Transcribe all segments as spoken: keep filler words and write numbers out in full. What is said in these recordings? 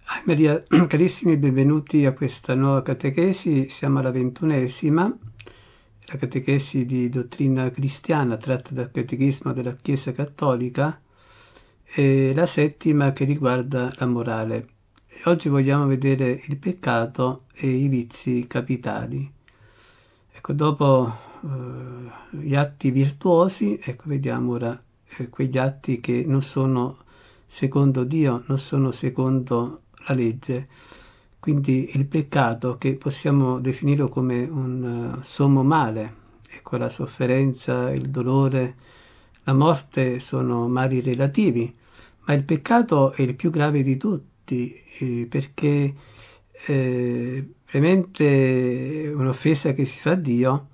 Ah, Maria, carissimi, benvenuti a questa nuova catechesi. Siamo alla ventunesima, la catechesi di dottrina cristiana tratta dal catechismo della Chiesa Cattolica, e la settima che riguarda la morale. E oggi vogliamo vedere il peccato e i vizi capitali. Ecco, dopo eh, gli atti virtuosi, ecco, vediamo ora eh, quegli atti che non sono secondo Dio, non sono secondo la legge. Quindi il peccato, che possiamo definire come un uh, sommo male, ecco, la sofferenza, il dolore, la morte sono mali relativi, ma il peccato è il più grave di tutti, eh, perché eh, veramente è un'offesa che si fa a Dio,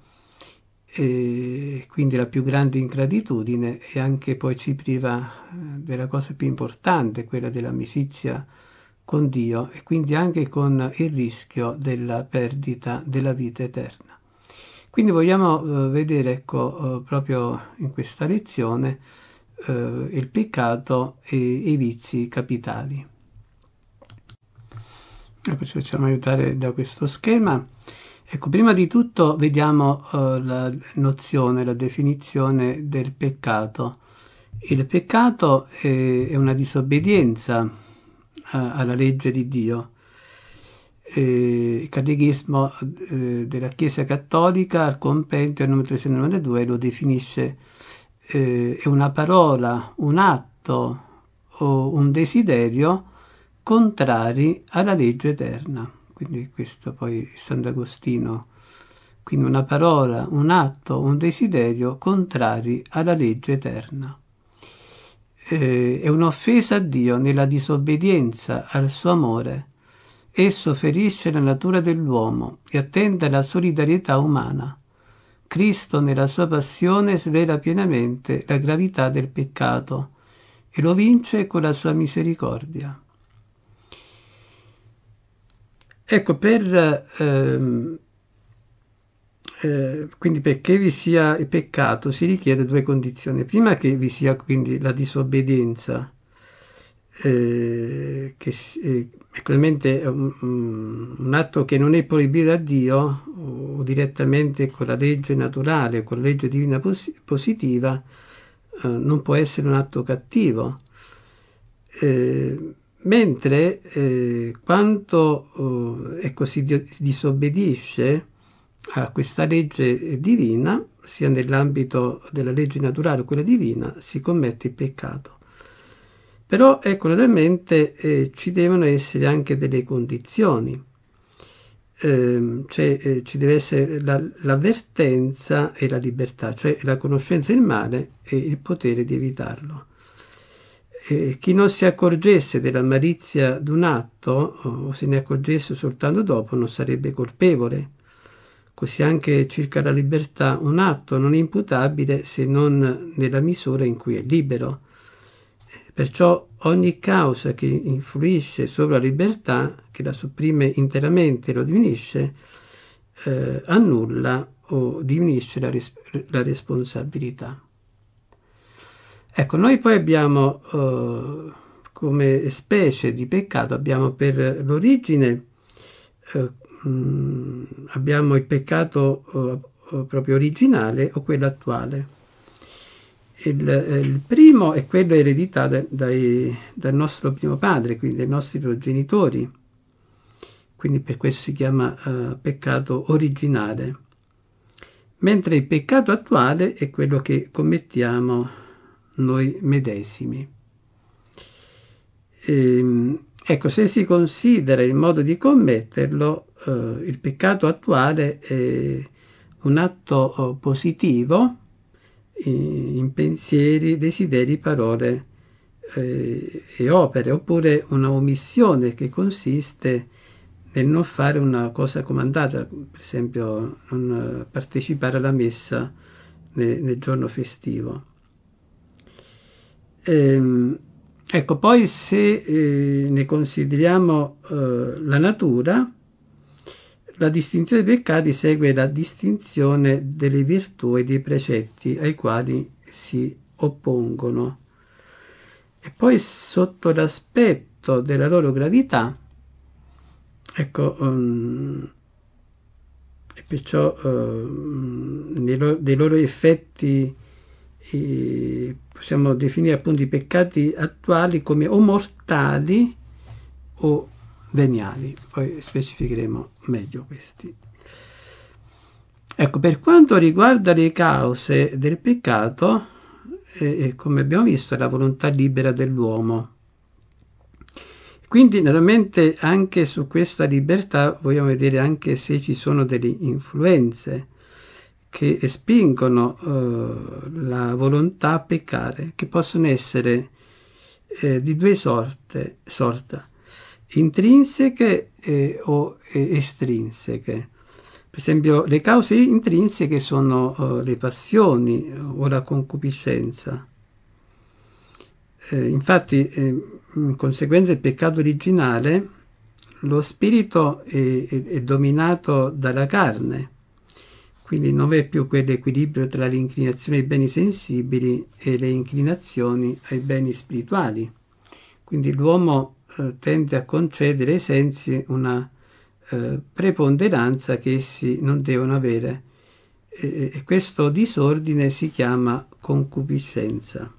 e quindi la più grande ingratitudine, e anche poi ci priva della cosa più importante, quella dell'amicizia con Dio, e quindi anche con il rischio della perdita della vita eterna. Quindi vogliamo eh, vedere, ecco, eh, proprio in questa lezione eh, il peccato e i vizi capitali. Ecco, ci facciamo aiutare da questo schema. Ecco, prima di tutto vediamo uh, la nozione, la definizione del peccato. Il peccato è, è una disobbedienza uh, alla legge di Dio. E il catechismo uh, della Chiesa Cattolica, al compendio numero trecentonovantadue, lo definisce uh, è una parola, un atto o un desiderio contrari alla legge eterna. Quindi questo poi Sant'Agostino, quindi una parola, un atto, un desiderio contrari alla legge eterna. Eh, è un'offesa a Dio nella disobbedienza al suo amore. Esso ferisce la natura dell'uomo e attenta la solidarietà umana. Cristo nella sua passione svela pienamente la gravità del peccato e lo vince con la sua misericordia. Ecco, per ehm, eh, quindi perché vi sia il peccato si richiede due condizioni. Prima che vi sia quindi la disobbedienza, eh, che eh, è un, un atto che non è proibito da Dio, o direttamente con la legge naturale, con la legge divina pos- positiva, eh, non può essere un atto cattivo. Eh, Mentre eh, quando eh, ecco, si disobbedisce a questa legge divina, sia nell'ambito della legge naturale o quella divina, si commette il peccato. Però, ecco, naturalmente eh, ci devono essere anche delle condizioni, eh, cioè eh, ci deve essere la, l'avvertenza e la libertà, cioè la conoscenza del male e il potere di evitarlo. Eh, chi non si accorgesse della malizia d'un atto, o se ne accorgesse soltanto dopo, non sarebbe colpevole. Così anche circa la libertà, un atto non è imputabile se non nella misura in cui è libero. Perciò ogni causa che influisce sopra la libertà, che la sopprime interamente e lo diminuisce, eh, annulla o diminuisce la, res- la responsabilità. Ecco, noi poi abbiamo eh, come specie di peccato, abbiamo per l'origine, eh, mh, abbiamo il peccato eh, proprio originale o quello attuale. Il, eh, il primo è quello ereditato dai, dal nostro primo padre, quindi dai nostri progenitori, quindi per questo si chiama eh, peccato originale, mentre il peccato attuale è quello che commettiamo noi medesimi. E, ecco, se si considera il modo di commetterlo, eh, il peccato attuale è un atto eh, positivo in, in pensieri, desideri, parole eh, e opere, oppure una omissione che consiste nel non fare una cosa comandata, per esempio non partecipare alla messa nel, nel giorno festivo. Ehm, ecco, poi se eh, ne consideriamo eh, la natura, la distinzione dei peccati segue la distinzione delle virtù e dei precetti ai quali si oppongono. E poi sotto l'aspetto della loro gravità ecco, um, e perciò uh, dei, lo, dei loro effetti eh, possiamo definire appunto i peccati attuali come o mortali o veniali. Poi specificheremo meglio questi. Ecco, per quanto riguarda le cause del peccato, eh, come abbiamo visto, è la volontà libera dell'uomo. Quindi naturalmente anche su questa libertà vogliamo vedere anche se ci sono delle influenze che spingono eh, la volontà a peccare, che possono essere eh, di due sorte, sorta, intrinseche eh, o eh, estrinseche. Per esempio, le cause intrinseche sono eh, le passioni o la concupiscenza. Eh, infatti, eh, in conseguenza del peccato originale, lo spirito è, è, è dominato dalla carne, quindi non è più quell'equilibrio tra le inclinazioni ai beni sensibili e le inclinazioni ai beni spirituali. Quindi l'uomo eh, tende a concedere ai sensi una eh, preponderanza che essi non devono avere, e, e questo disordine si chiama concupiscenza.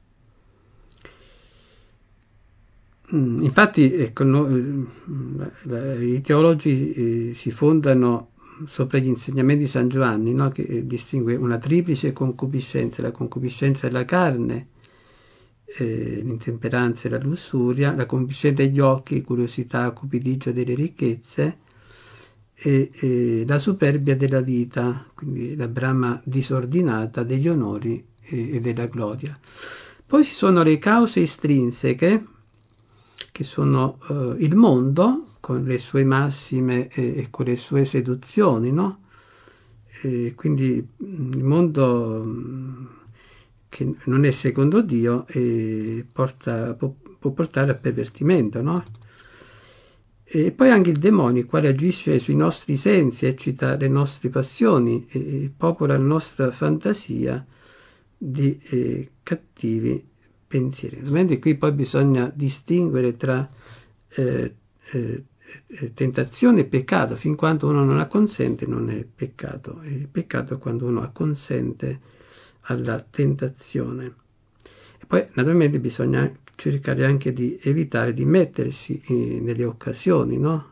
Infatti, ecco, no, i teologi eh, si fondano sopra gli insegnamenti di San Giovanni, no, che distingue una triplice concupiscenza: la concupiscenza della carne, eh, l'intemperanza e la lussuria, la concupiscenza degli occhi, curiosità, cupidigia delle ricchezze, e, e la superbia della vita, quindi la brama disordinata degli onori e, e della gloria. Poi ci sono le cause estrinseche, che sono eh, il mondo con le sue massime e, e con le sue seduzioni, no? E quindi il mondo mh, che non è secondo Dio e porta, può, può portare a pervertimento, no? E poi anche il demonio, il quale agisce sui nostri sensi, eccita le nostre passioni e, e popola la nostra fantasia di eh, cattivi pensieri. Ovviamente qui poi bisogna distinguere tra eh, eh, tentazione e peccato. Fin quando uno non acconsente non è peccato, il peccato è quando uno acconsente alla tentazione. E poi naturalmente bisogna cercare anche di evitare di mettersi in, nelle occasioni, no?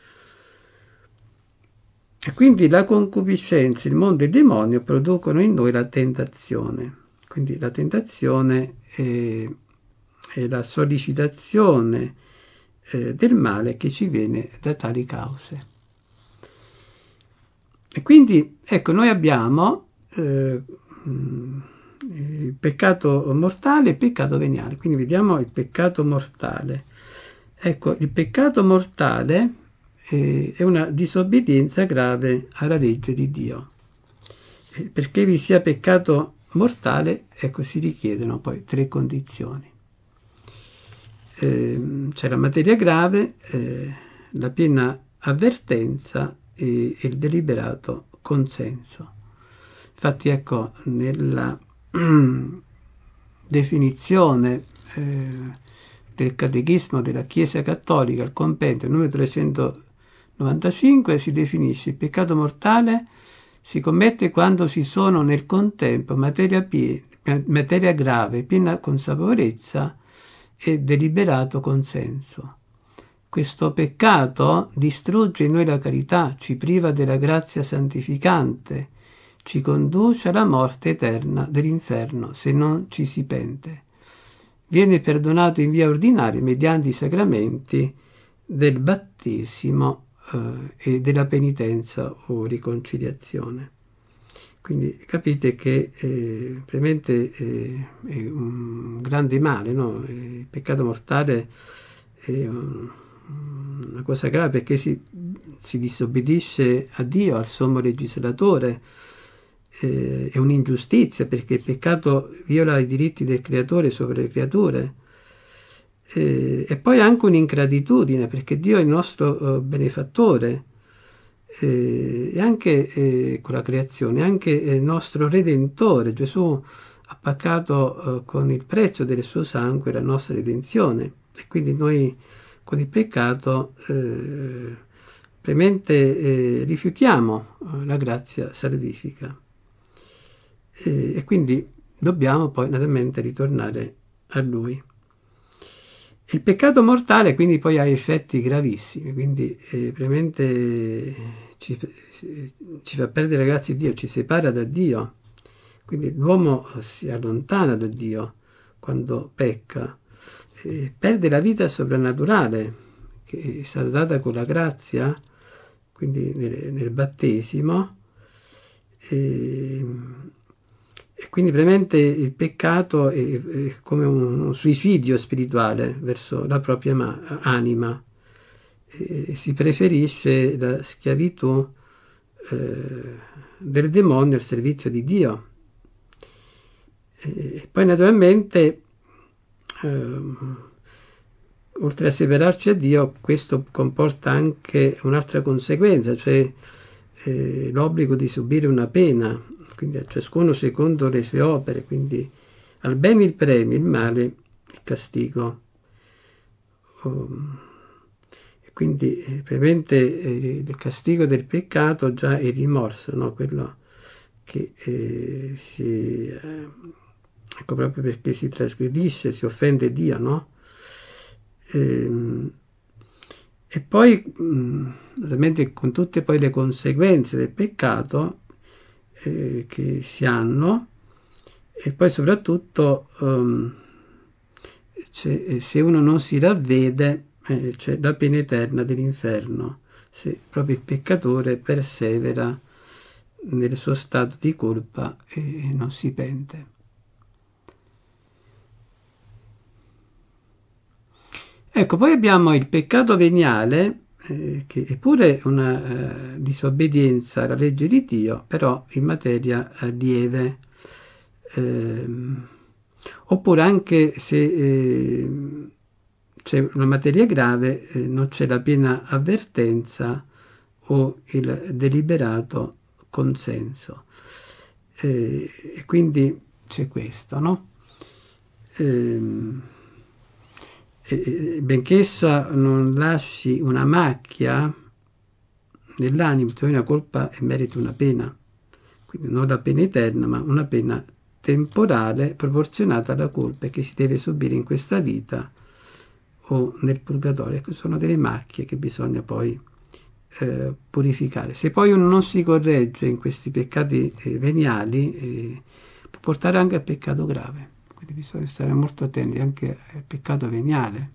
E quindi la concupiscenza, il mondo e il demonio producono in noi la tentazione. Quindi la tentazione è, è la sollecitazione eh, del male che ci viene da tali cause. E quindi, ecco, noi abbiamo eh, il peccato mortale e il peccato veniale. Quindi vediamo il peccato mortale. Ecco, il peccato mortale eh, è una disobbedienza grave alla legge di Dio. Eh, perché vi sia peccato mortale, ecco, si richiedono poi tre condizioni. Eh, c'è la materia grave, eh, la piena avvertenza e, e il deliberato consenso. Infatti, ecco, nella definizione eh, del Catechismo della Chiesa Cattolica, il compendio numero trecentonovantacinque, si definisce il peccato mortale si commette quando ci sono nel contempo materia, pie, materia grave, piena consapevolezza e deliberato consenso. Questo peccato distrugge in noi la carità, ci priva della grazia santificante, ci conduce alla morte eterna dell'inferno se non ci si pente. Viene perdonato in via ordinaria mediante i sacramenti del battesimo eh, e della penitenza o riconciliazione. Quindi capite che eh, veramente eh, è un grande male, no? Il peccato mortale è un, una cosa grave perché si, si disobbedisce a Dio, al sommo legislatore. Eh, è un'ingiustizia perché il peccato viola i diritti del creatore sopra le creature, eh, e poi anche un'ingratitudine perché Dio è il nostro eh, benefattore, eh, e anche eh, con la creazione, anche il nostro redentore. Gesù ha pagato eh, con il prezzo del suo sangue la nostra redenzione, e quindi noi con il peccato eh, praticamente eh, rifiutiamo la grazia salvifica e, e quindi dobbiamo poi naturalmente ritornare a Lui. Il peccato mortale quindi poi ha effetti gravissimi, quindi eh, praticamente ci, ci fa perdere la grazia di Dio, ci separa da Dio, quindi l'uomo si allontana da Dio quando pecca, eh, perde la vita soprannaturale che è stata data con la grazia, quindi nel, nel battesimo, e, e quindi veramente il peccato è, è come un, un suicidio spirituale verso la propria ma- anima. E si preferisce la schiavitù eh, del demonio al servizio di Dio. E poi naturalmente eh, oltre a separarci da Dio, questo comporta anche un'altra conseguenza, cioè eh, l'obbligo di subire una pena, quindi a ciascuno secondo le sue opere, quindi al bene il premio, il male il castigo. Um, e quindi eh, praticamente eh, il castigo del peccato già è il rimorso, no? Quello che eh, si, eh, ecco, proprio perché si trasgredisce, si offende Dio, no? E, e poi ovviamente con tutte poi le conseguenze del peccato eh, che si hanno, e poi soprattutto um, se uno non si ravvede eh, c'è la pena eterna dell'inferno, se proprio il peccatore persevera nel suo stato di colpa e non si pente. Ecco, poi abbiamo il peccato veniale, eh, che è pure una eh, disobbedienza alla legge di Dio, però in materia eh, lieve. Eh, oppure anche se eh, c'è una materia grave, eh, non c'è la piena avvertenza o il deliberato consenso. Eh, e quindi c'è questo, no? Eh, E, benché essa non lasci una macchia nell'animo, tu hai una colpa e meriti una pena, quindi non la pena eterna, ma una pena temporale proporzionata alla colpa che si deve subire in questa vita o nel purgatorio. Ecco, sono delle macchie che bisogna poi eh, purificare. Se poi uno non si corregge in questi peccati eh, veniali, eh, può portare anche al peccato grave. Quindi bisogna stare molto attenti anche al peccato veniale.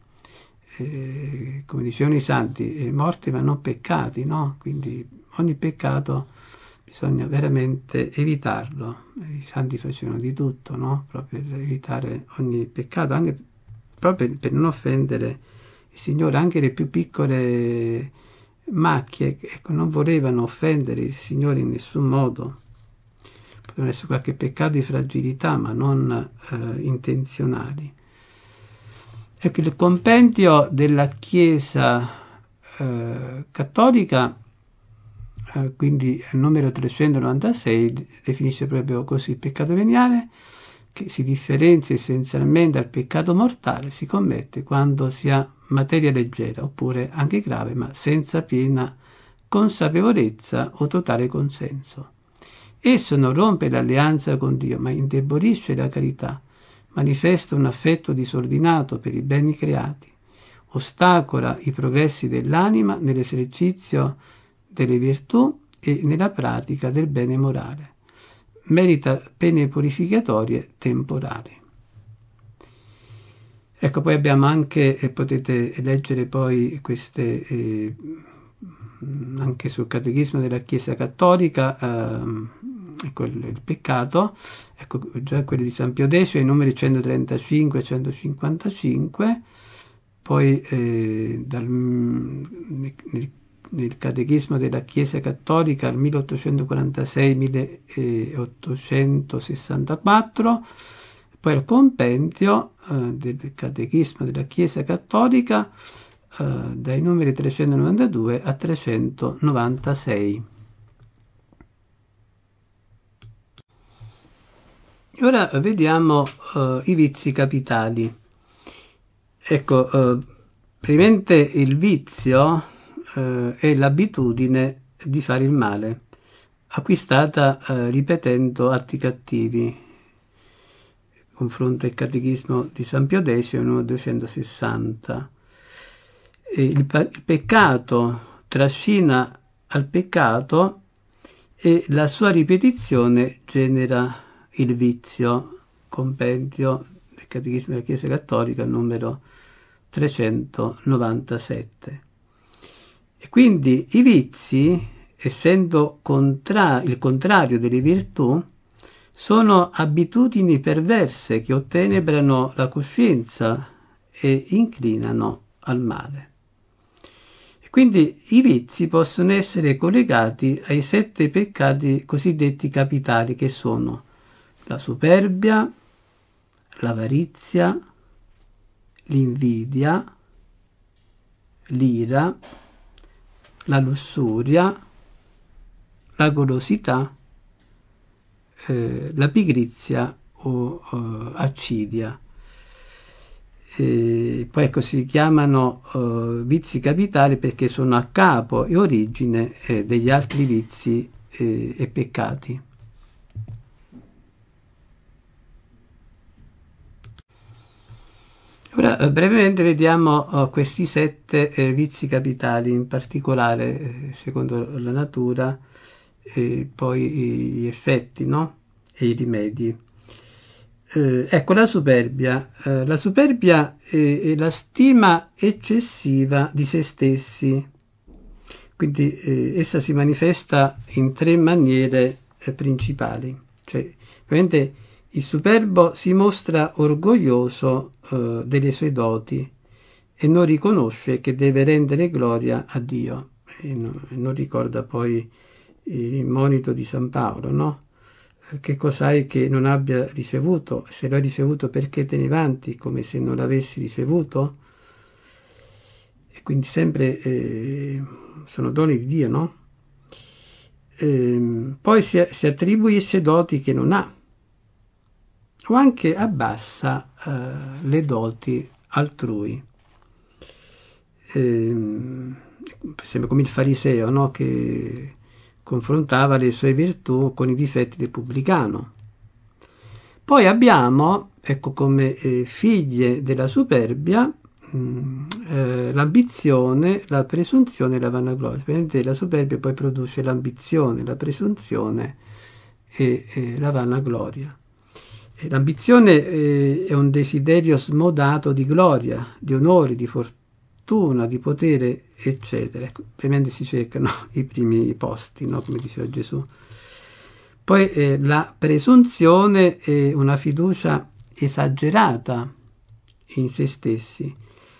Eh, come dicevano i santi, eh, morti ma non peccati, no? Quindi ogni peccato bisogna veramente evitarlo. I santi facevano di tutto, no? Proprio per evitare ogni peccato, anche proprio per non offendere il Signore. Anche le più piccole macchie, ecco, non volevano offendere il Signore in nessun modo. Potevano essere qualche peccato di fragilità, ma non eh, intenzionali. Ecco, il compendio della Chiesa eh, cattolica, eh, quindi il numero trecentonovantasei, definisce proprio così: il peccato veniale, che si differenzia essenzialmente dal peccato mortale, si commette quando si ha materia leggera, oppure anche grave, ma senza piena consapevolezza o totale consenso. Esso non rompe l'alleanza con Dio, ma indebolisce la carità, manifesta un affetto disordinato per i beni creati, ostacola i progressi dell'anima nell'esercizio delle virtù e nella pratica del bene morale, merita pene purificatorie temporali. Ecco, poi abbiamo anche, e potete leggere poi queste eh, anche sul Catechismo della Chiesa Cattolica, eh, ecco il, il peccato, ecco già quelli di San Pio X, i numeri centotrentacinque e centocinquantacinque, poi eh, dal, nel, nel Catechismo della Chiesa Cattolica al milleottocentoquarantasei milleottocentosessantaquattro, poi al compendio eh, del Catechismo della Chiesa Cattolica eh, dai numeri trecentonovantadue a trecentonovantasei. Ora vediamo uh, i vizi capitali. Ecco, uh, praticamente il vizio eh, è l'abitudine di fare il male, acquistata eh, ripetendo atti cattivi. Confronta il Catechismo di San Pio X, numero duecentosessanta. E il, il peccato trascina al peccato e la sua ripetizione genera il vizio. Compendio del Catechismo della Chiesa Cattolica, numero trecentonovantasette. E quindi i vizi, essendo contra- il contrario delle virtù, sono abitudini perverse che ottenebrano la coscienza e inclinano al male. E quindi i vizi possono essere collegati ai sette peccati cosiddetti capitali, che sono la superbia, l'avarizia, l'invidia, l'ira, la lussuria, la golosità, eh, la pigrizia o eh, accidia. E poi ecco, si chiamano eh, vizi capitali perché sono a capo e origine eh, degli altri vizi eh, e peccati. Ora eh, brevemente vediamo oh, questi sette eh, vizi capitali, in particolare eh, secondo la natura, e poi gli effetti, no? E i rimedi. Eh, ecco la superbia. Eh, la superbia è, è la stima eccessiva di se stessi. Quindi eh, essa si manifesta in tre maniere eh, principali. Cioè, ovviamente il superbo si mostra orgoglioso eh, delle sue doti e non riconosce che deve rendere gloria a Dio. E no, e non ricorda poi il monito di San Paolo, no? Che cos'hai che non abbia ricevuto? Se l'hai ricevuto, perché te ne vanti come se non l'avessi ricevuto? E quindi sempre eh, sono doni di Dio, no? E poi si, si attribuisce doti che non ha, o anche abbassa eh, le doti altrui. E, sembra come il fariseo, no? Che confrontava le sue virtù con i difetti del pubblicano. Poi abbiamo, ecco, come eh, figlie della superbia, mh, eh, l'ambizione, la presunzione e la vanagloria. Vedete, la superbia poi produce l'ambizione, la presunzione e, e la vanagloria. E l'ambizione eh, è un desiderio smodato di gloria, di onore, di fortuna, di potere, eccetera. Ecco, ovviamente si cercano i primi posti, no? Come diceva Gesù. Poi eh, la presunzione è una fiducia esagerata in se stessi.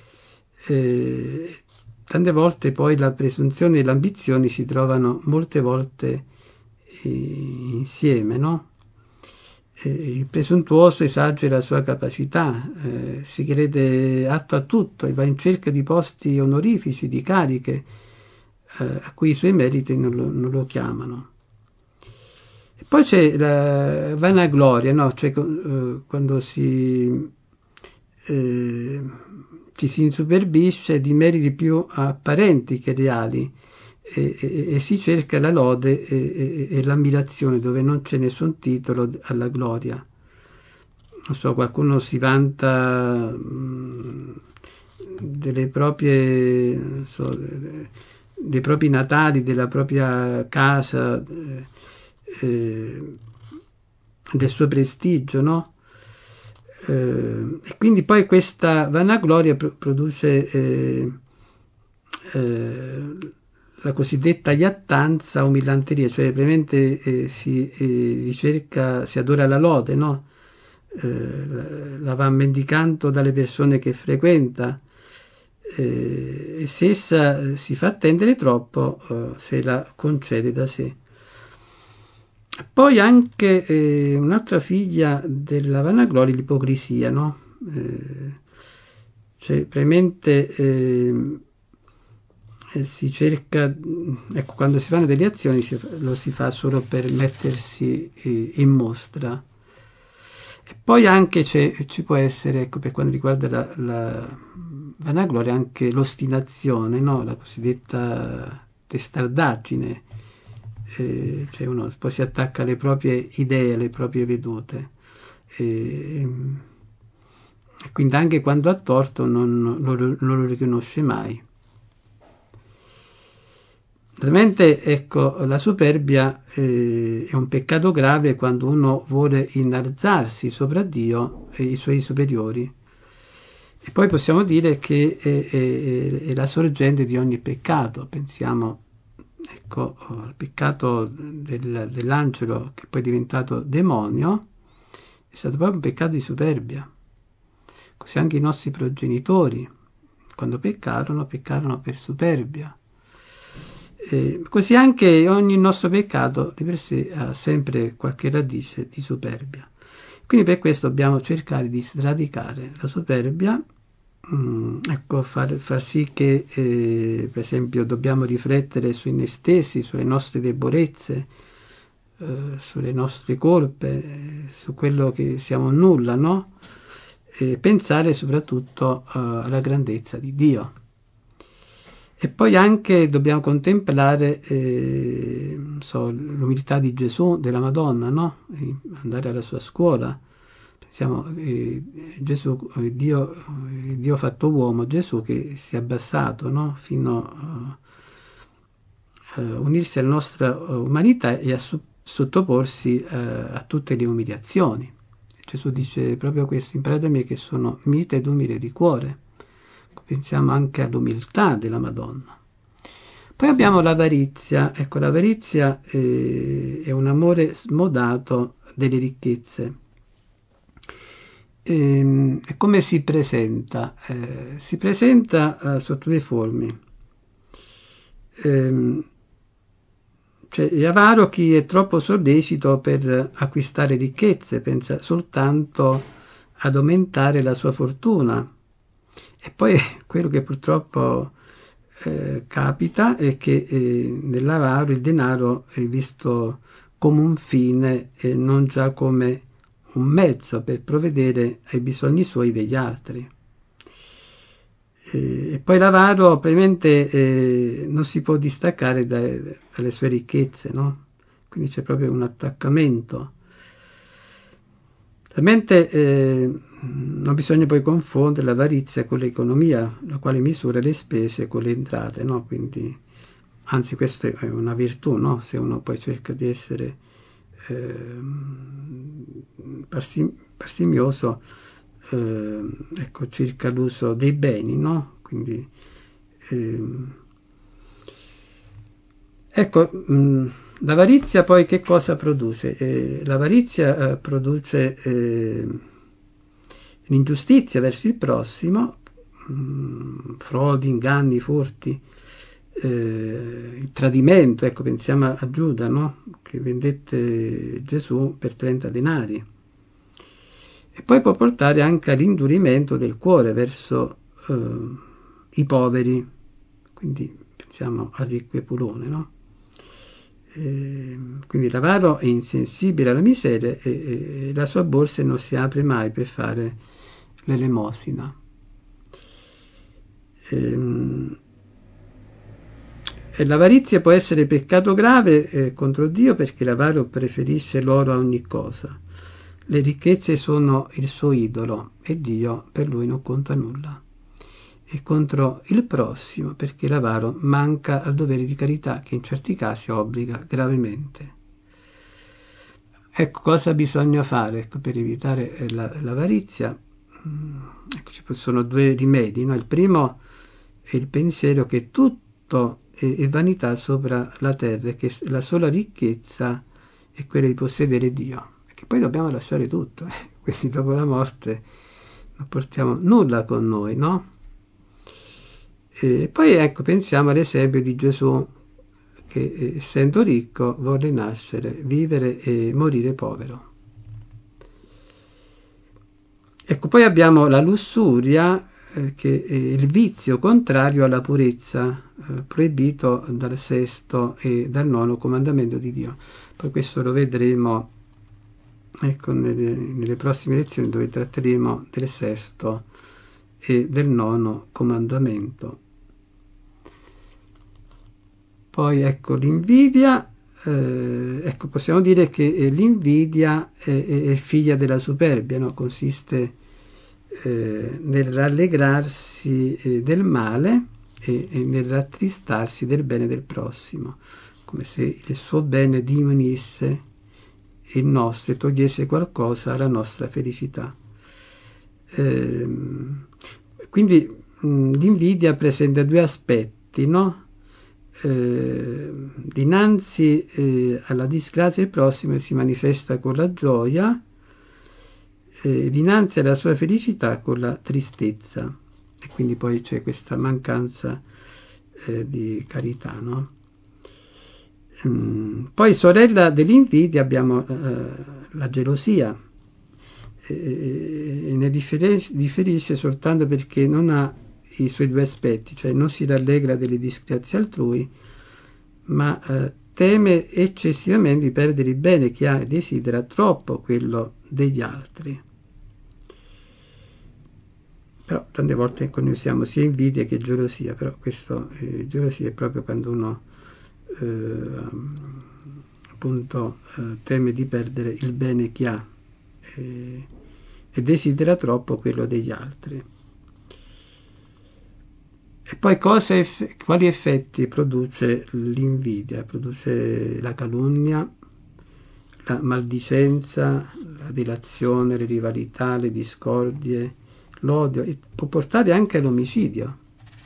Eh, tante volte poi la presunzione e l'ambizione si trovano molte volte eh, insieme, no? Il presuntuoso esagera la sua capacità, eh, si crede atto a tutto e va in cerca di posti onorifici, di cariche eh, a cui i suoi meriti non lo, non lo chiamano. E poi c'è la vanagloria, no? Cioè, eh, quando si, eh, ci si insuperbisce di meriti più apparenti che reali. E, e, e si cerca la lode e, e, e l'ammirazione dove non c'è nessun titolo alla gloria. Non so, qualcuno si vanta mh, delle proprie, non so, dei propri natali, della propria casa, eh, eh, del suo prestigio, no? Eh, e quindi poi questa vanagloria pro- produce eh, eh, la cosiddetta iattanza o millanteria, cioè praticamente eh, si eh, ricerca, si adora la lode, no? Eh, la, la va mendicando dalle persone che frequenta eh, e se essa si fa attendere troppo eh, se la concede da sé. Poi anche eh, un'altra figlia della vanagloria, l'ipocrisia, no? Eh, cioè praticamente eh, si cerca, ecco, quando si fanno delle azioni si, lo si fa solo per mettersi eh, in mostra. E poi anche c'è, ci può essere, ecco, per quanto riguarda la, la vanagloria, anche l'ostinazione, no? La cosiddetta testardaggine, eh, cioè uno poi si attacca alle proprie idee, alle proprie vedute. E, e quindi anche quando ha torto non, non, lo, non lo riconosce mai. Ovviamente, ecco, la superbia eh, è un peccato grave quando uno vuole innalzarsi sopra Dio e i suoi superiori. E poi possiamo dire che è, è, è la sorgente di ogni peccato. Pensiamo, ecco, al peccato del, dell'angelo che poi è diventato demonio, è stato proprio un peccato di superbia. Così anche i nostri progenitori, quando peccarono, peccarono per superbia. Eh, così anche ogni nostro peccato di per sé ha sempre qualche radice di superbia. Quindi per questo dobbiamo cercare di sradicare la superbia, mh, ecco, far, far sì che, eh, per esempio, dobbiamo riflettere su noi stessi, sulle nostre debolezze, eh, sulle nostre colpe, eh, su quello che siamo nulla, no? E pensare soprattutto eh, alla grandezza di Dio. E poi anche dobbiamo contemplare eh, so, l'umiltà di Gesù, della Madonna, no? E andare alla sua scuola. Pensiamo, eh, Gesù, eh, Dio, eh, Dio fatto uomo, Gesù che si è abbassato, no? Fino a uh, uh, unirsi alla nostra umanità e a su- sottoporsi uh, a tutte le umiliazioni. Gesù dice proprio questo: imparate da me che sono mite ed umile di cuore. Pensiamo anche all'umiltà della Madonna. Poi abbiamo l'avarizia. Ecco, l'avarizia eh, è un amore smodato delle ricchezze. E, e come si presenta? Eh, si presenta eh, sotto due forme. Eh, cioè, è avaro chi è troppo sollecito per acquistare ricchezze, pensa soltanto ad aumentare la sua fortuna. E poi quello che purtroppo eh, capita è che eh, nell'avaro il denaro è visto come un fine e non già come un mezzo per provvedere ai bisogni suoi degli altri. E, e poi l'avaro praticamente eh, non si può distaccare da, dalle sue ricchezze, no? Quindi c'è proprio un attaccamento. Ovviamente eh, non bisogna poi confondere l'avarizia con l'economia, la quale misura le spese con le entrate, no? Quindi, anzi, questa è una virtù, no? Se uno poi cerca di essere eh, parsim- parsimioso, eh, ecco, circa l'uso dei beni, no? Quindi, eh, ecco, mh, l'avarizia poi che cosa produce? Eh, l'avarizia eh, produce eh, l'ingiustizia verso il prossimo, mh, frodi, inganni, furti, eh, il tradimento. Ecco, pensiamo a Giuda, no? Che vendette Gesù per trenta denari. E poi può portare anche all'indurimento del cuore verso eh, i poveri, quindi pensiamo al ricco Epulone, no? Quindi l'avaro è insensibile alla miseria e, e la sua borsa non si apre mai per fare l'elemosina. E, e l'avarizia può essere peccato grave eh, contro Dio, perché l'avaro preferisce l'oro a ogni cosa. Le ricchezze sono il suo idolo e Dio per lui non conta nulla. E contro il prossimo, perché l'avaro manca al dovere di carità che in certi casi obbliga gravemente. Ecco, cosa bisogna fare ecco, per evitare la, l'avarizia? Ecco, ci sono due rimedi, no? Il primo è il pensiero che tutto è, è vanità sopra la terra, che la sola ricchezza è quella di possedere Dio, e che poi dobbiamo lasciare tutto, eh? Quindi dopo la morte non portiamo nulla con noi, no? E poi ecco, pensiamo all'esempio di Gesù che essendo ricco volle nascere, vivere e morire povero. Ecco, poi abbiamo la lussuria eh, che è il vizio contrario alla purezza, eh, proibito dal sesto e dal nono comandamento di Dio. Poi questo lo vedremo ecco, nelle, nelle prossime lezioni dove tratteremo del sesto e del nono comandamento. Poi ecco l'invidia, eh, ecco possiamo dire che l'invidia è, è figlia della superbia, no? Consiste eh, nel rallegrarsi eh, del male e, e nel rattristarsi del bene del prossimo, come se il suo bene diminuisse il nostro e togliesse qualcosa alla nostra felicità. Eh, quindi mh, l'invidia presenta due aspetti, no? Eh, dinanzi eh, alla disgrazia del prossimo si manifesta con la gioia, eh, dinanzi alla sua felicità con la tristezza, e quindi poi c'è questa mancanza eh, di carità, no? Mm, poi sorella dell'invidia abbiamo eh, la gelosia, e ne differisce, differisce soltanto perché non ha i suoi due aspetti, cioè non si rallegra delle disgrazie altrui, ma eh, teme eccessivamente di perdere il bene che ha e desidera troppo quello degli altri. Però tante volte ecco, noi usiamo sia invidia che gelosia, però questo eh, gelosia è proprio quando uno eh, appunto eh, teme di perdere il bene che ha eh, e desidera troppo quello degli altri. E poi cosa eff- quali effetti produce l'invidia? Produce la calunnia, la maldicenza, la delazione, le rivalità, le discordie, l'odio, e può portare anche all'omicidio.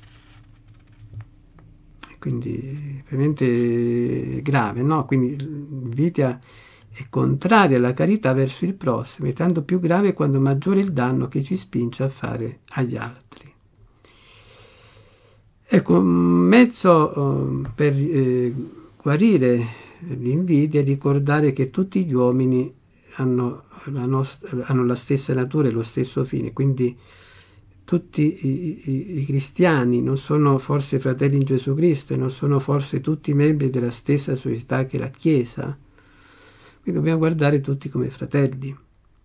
Quindi veramente grave, no? Quindi l'invidia è contraria alla carità verso il prossimo, è tanto più grave quando maggiore è il danno che ci spinge a fare agli altri. Ecco, un mezzo eh, per eh, guarire l'invidia è ricordare che tutti gli uomini hanno la, nostra, hanno la stessa natura e lo stesso fine, quindi tutti i, i, i cristiani non sono forse fratelli in Gesù Cristo e non sono forse tutti membri della stessa società che la Chiesa, quindi dobbiamo guardare tutti come fratelli.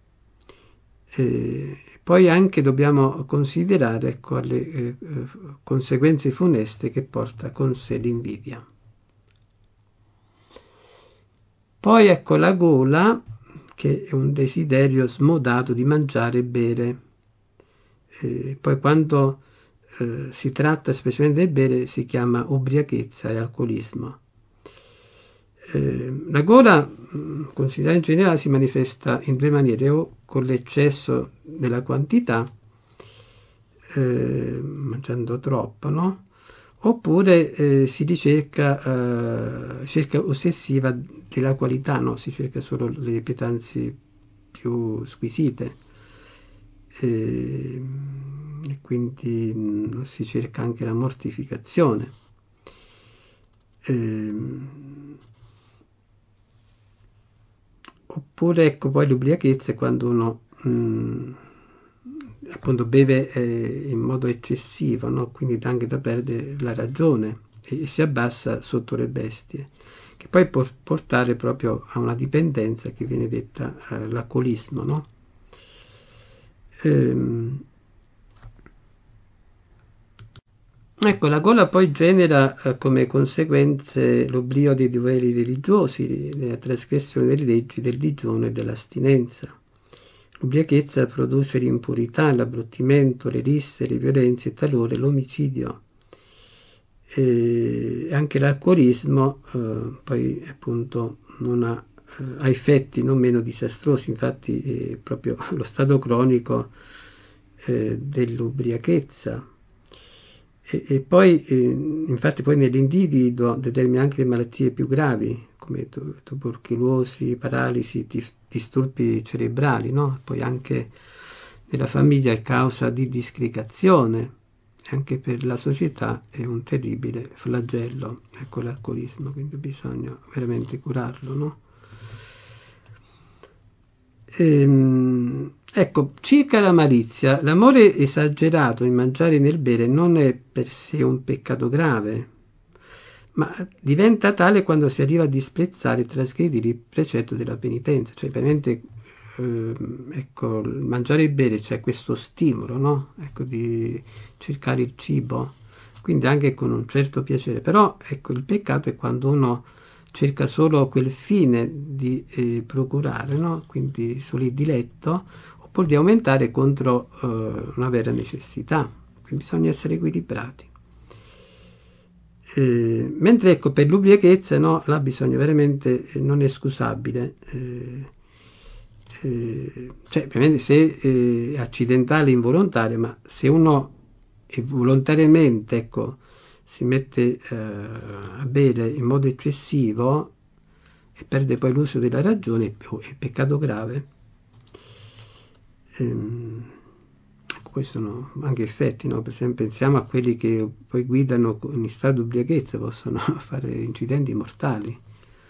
Eh, poi anche dobbiamo considerare ecco, le eh, conseguenze funeste che porta con sé l'invidia. Poi ecco la gola, che è un desiderio smodato di mangiare e bere. Eh, poi quando eh, si tratta specialmente del bere si chiama ubriachezza e alcolismo. Eh, la gola, considerata in generale, si manifesta in due maniere, o con l'eccesso della quantità, eh, mangiando troppo, no? Oppure eh, si ricerca eh, ricerca ossessiva della qualità, no? Si cerca solo le pietanze più squisite e, e quindi mh, si cerca anche la mortificazione. Eh, Oppure ecco poi l'ubriachezza è quando uno mh, appunto beve eh, in modo eccessivo, no? Quindi dà anche da perdere la ragione e, e si abbassa sotto le bestie, che poi può portare proprio a una dipendenza che viene detta eh, l'alcolismo, no? Ehm, Ecco, la gola poi genera eh, come conseguenze l'oblio dei doveri religiosi, la trasgressione delle leggi del digiuno e dell'astinenza. L'ubriachezza produce l'impurità, l'abbruttimento, le risse, le violenze e talore l'omicidio. E anche l'alcolismo eh, poi appunto non ha, eh, ha effetti non meno disastrosi, infatti è proprio lo stato cronico eh, dell'ubriachezza. E, e poi, eh, infatti, poi nell'individuo determina anche le malattie più gravi, come tu, tubercolosi, paralisi, dis, disturbi cerebrali, no? Poi anche nella famiglia è causa di disgregazione, anche per la società è un terribile flagello, ecco l'alcolismo, quindi bisogna veramente curarlo, no? Ehm, ecco, circa la malizia, l'amore esagerato in mangiare e nel bere non è per sé un peccato grave, ma diventa tale quando si arriva a disprezzare e trasgredire il precetto della penitenza, cioè veramente eh, ecco, mangiare e bere, c'è cioè questo stimolo, no? Ecco, di cercare il cibo, quindi anche con un certo piacere. Però ecco, il peccato è quando uno cerca solo quel fine di eh, procurare, no? Quindi solo il diletto, oppure di aumentare contro eh, una vera necessità. Quindi bisogna essere equilibrati. Eh, mentre ecco, per l'ubriachezza, no, là bisogna veramente, eh, non è scusabile. Eh, eh, cioè, ovviamente se eh, è accidentale, involontario, ma se uno è volontariamente, ecco, si mette eh, a bere in modo eccessivo e perde poi l'uso della ragione, è peccato grave. Ehm, Questi sono anche effetti, no? Per esempio pensiamo a quelli che poi guidano in stato di ubriachezza, possono fare incidenti mortali.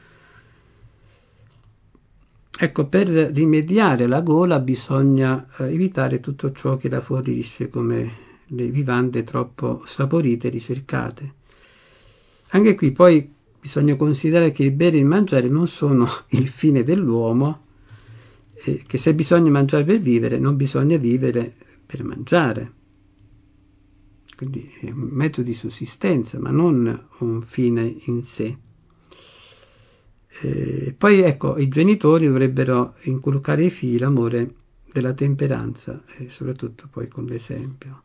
Ecco, per rimediare alla gola bisogna eh, evitare tutto ciò che la fuoriesce come le vivande troppo saporite e ricercate. Anche qui poi bisogna considerare che il bere e il mangiare non sono il fine dell'uomo, eh, che se bisogna mangiare per vivere, non bisogna vivere per mangiare. Quindi è un mezzo di sussistenza, ma non un fine in sé. Eh, poi ecco, i genitori dovrebbero inculcare ai figli l'amore della temperanza e soprattutto poi con l'esempio.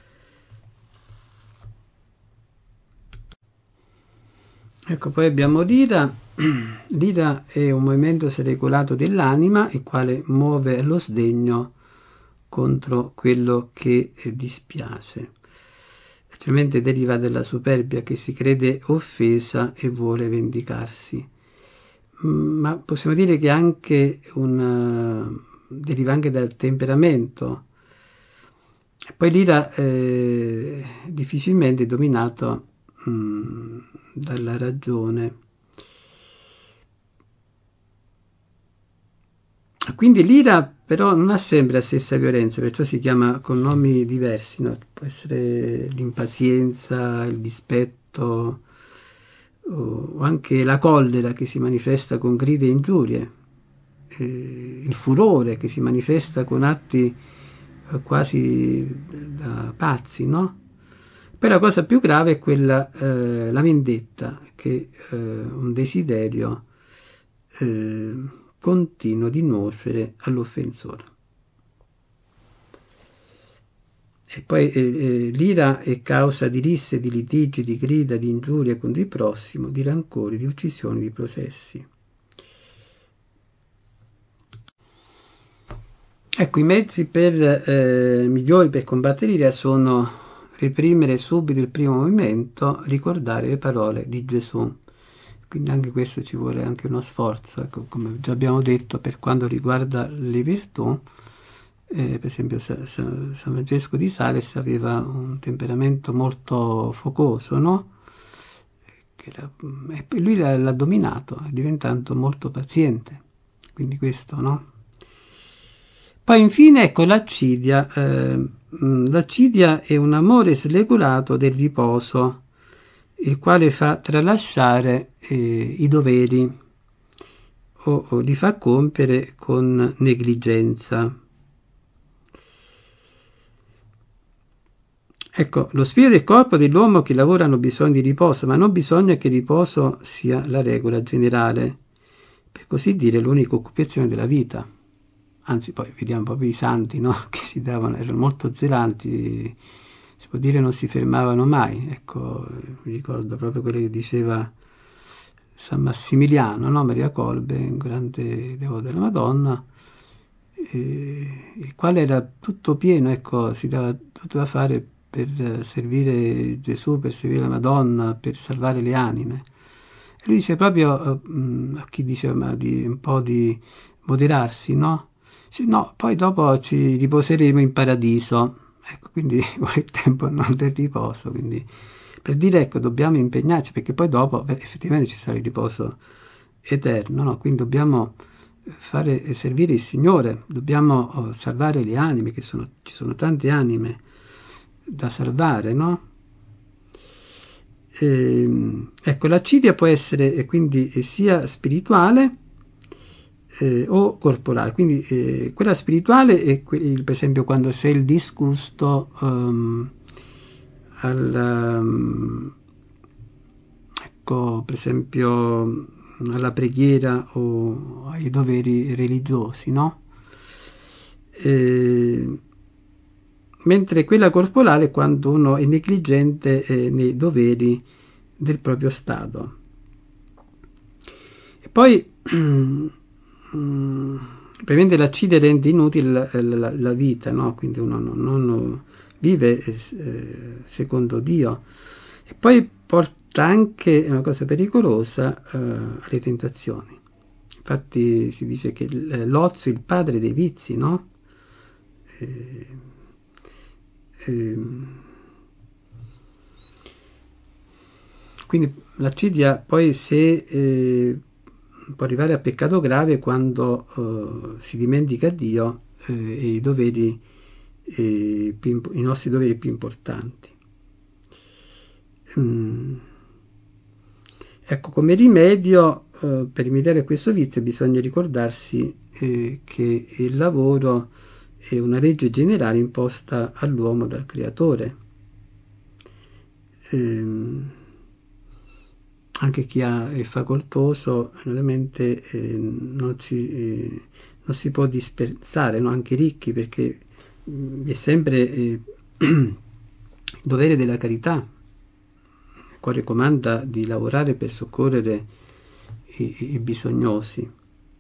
Ecco, poi abbiamo l'ira. L'ira è un movimento seregolato dell'anima, il quale muove lo sdegno contro quello che dispiace. Specialmente deriva dalla superbia che si crede offesa e vuole vendicarsi. Ma possiamo dire che anche un, deriva anche dal temperamento. E poi l'ira è difficilmente dominato mh, dalla ragione. Quindi l'ira però non ha sempre la stessa violenza, perciò si chiama con nomi diversi, no? Può essere l'impazienza, il dispetto, o anche la collera che si manifesta con grida e ingiurie, eh, il furore che si manifesta con atti eh, quasi da pazzi, no? Poi la cosa più grave è quella, eh, la vendetta, che è eh, un desiderio eh, continuo di nuocere all'offensore. E poi eh, eh, l'ira è causa di risse, di litigi, di grida, di ingiurie contro il prossimo, di rancori, di uccisioni, di processi. Ecco, i mezzi per, eh, migliori per combattere l'ira sono reprimere subito il primo movimento, ricordare le parole di Gesù. Quindi anche questo ci vuole anche uno sforzo, ecco, come già abbiamo detto, per quanto riguarda le virtù. Eh, per esempio San Francesco di Sales aveva un temperamento molto focoso, no? Che era, e poi lui l'ha, l'ha dominato, diventando molto paziente, quindi questo, no? Poi infine ecco l'accidia. Eh, l'accidia è un amore sregolato del riposo, il quale fa tralasciare eh, i doveri o, o li fa compiere con negligenza. Ecco, lo spirito e il corpo dell'uomo che lavora hanno bisogno di riposo, ma non bisogna che il riposo sia la regola generale, per così dire l'unica occupazione della vita. Anzi, poi vediamo proprio i santi, no? Che si davano, erano molto zelanti, si può dire non si fermavano mai. Ecco, mi ricordo proprio quello che diceva San Massimiliano, no? Maria Colbe, un grande devoto della Madonna, eh, il quale era tutto pieno, ecco, si dava tutto da fare per servire Gesù, per servire la Madonna, per salvare le anime. E lui dice proprio uh, a chi diceva di un po' di moderarsi, no? Dice, no, poi dopo ci riposeremo in paradiso. Ecco, quindi il tempo non del riposo, quindi per dire, ecco, dobbiamo impegnarci, perché poi dopo beh, effettivamente ci sarà il riposo eterno, no? Quindi dobbiamo fare servire il Signore, dobbiamo oh, salvare le anime, che sono, ci sono tante anime da salvare, no? E, ecco, l'accidia può essere quindi sia spirituale eh, o corporale. Quindi eh, quella spirituale è que- per esempio quando c'è il disgusto um, al, um, ecco, per esempio alla preghiera o ai doveri religiosi, no? Eh, mentre quella corporale è quando uno è negligente eh, nei doveri del proprio stato. E poi mm, praticamente l'accidia rende inutile la, la, la vita, no? Quindi uno non, non vive eh, secondo Dio, e poi porta anche, è una cosa pericolosa, eh, alle tentazioni. Infatti si dice che l'ozio è il padre dei vizi, no? Eh, eh, quindi l'accidia poi se eh, può arrivare a peccato grave quando eh, si dimentica Dio eh, e i doveri eh, più, i nostri doveri più importanti. Mm. Ecco, come rimedio eh, per rimediare a questo vizio bisogna ricordarsi eh, che il lavoro è una legge generale imposta all'uomo dal Creatore. Ehm, anche chi ha, è facoltoso ovviamente eh, non, si, eh, non si può dispensare, no? Anche i ricchi, perché mh, è sempre eh, il dovere della carità, il quale comanda di lavorare per soccorrere i, i bisognosi.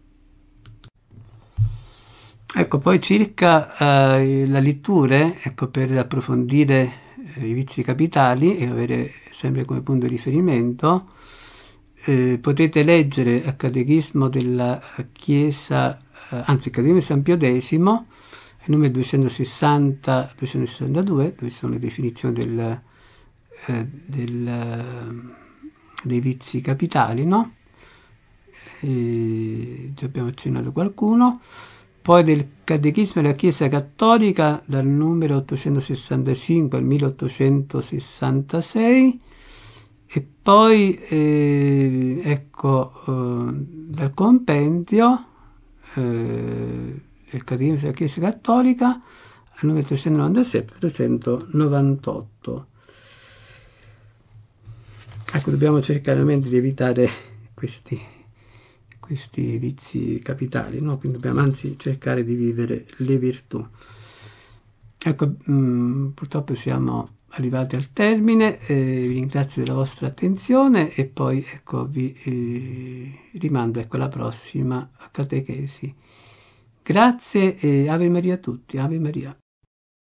Ecco, poi circa eh, la letture, ecco, per approfondire eh, i vizi capitali e avere sempre come punto di riferimento, eh, potete leggere il Catechismo della Chiesa, eh, anzi il Catechismo di San Pio X, il numero duecentosessanta duecentosessantadue, dove sono le definizioni del, eh, del, dei vizi capitali, no? E già abbiamo accennato qualcuno. Poi del Catechismo della Chiesa Cattolica dal numero ottocentosessantacinque al milleottocentosessantasei, e poi eh, ecco eh, dal compendio eh, del Catechismo della Chiesa Cattolica al numero trecentonovantasette trecentonovantotto. Ecco, dobbiamo cercare di evitare questi questi vizi capitali, no? Quindi dobbiamo anzi cercare di vivere le virtù. Ecco, mh, purtroppo siamo arrivati al termine, eh, vi ringrazio della vostra attenzione e poi ecco vi eh, rimando ecco alla prossima catechesi. Grazie e Ave Maria a tutti, Ave Maria.